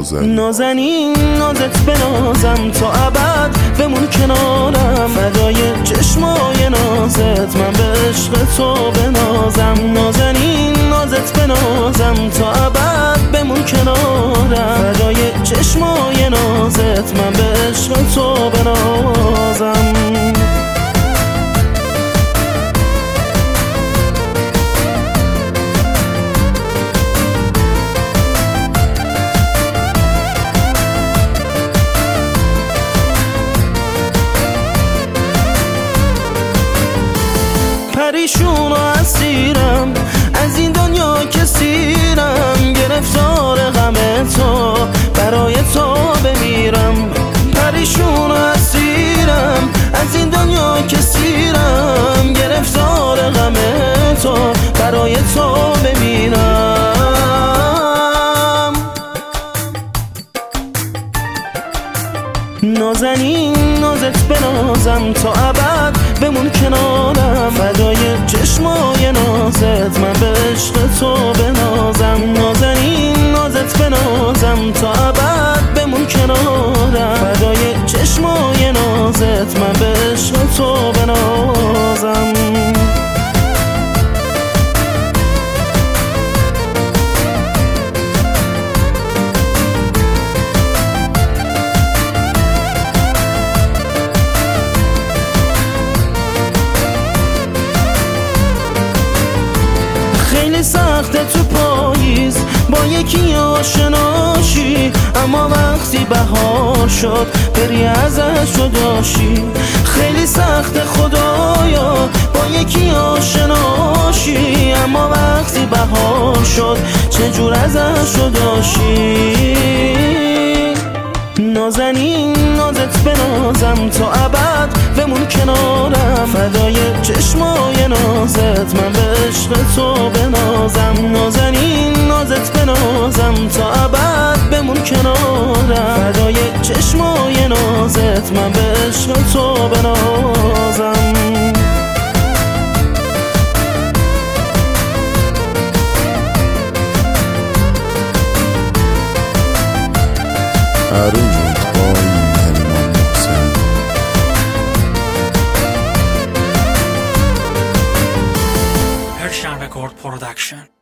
نازنین نازت بنازم تا ابد بمون کنارم، فدای چشمای نازت من به عشق تو بنازم. نازنین نازت بنازم تا ابد بمون کنارم، فدای چشمای نازت من به عشق تو بنازم. پریشون و اسیرم از این دنیا که سیرم، گرفتار غم تو برای تو بمیرم. پریشون و اسیرم از این دنیا که سیرم، گرفتار غم تو برای تو بمیرم. نازنین نازت بنازم تا ابد بمون کنارم، فدای چشمای نازت من به عشق تو بنازم. نازنین نازت بنازم تا ابد بمون کنارم، فدای چشمای نازت من به عشق تو بنازم. خیلی سخته تو پاییز با یکی آشناشی، اما وقتی بهار شد بری ازش جداشی. خیلی سخته خدایا با یکی آشناشی، اما وقتی بهار شد چجور ازش جداشی. نازنین نازت بنازم تا ابد بمون کنارم، فدای چشمای نازت من به عشق تو بنازم. نازنین نازت بنازم تا ابد بمون کنارم، فدای چشمای نازت من به عشق تو بنازم. Persian Record Production.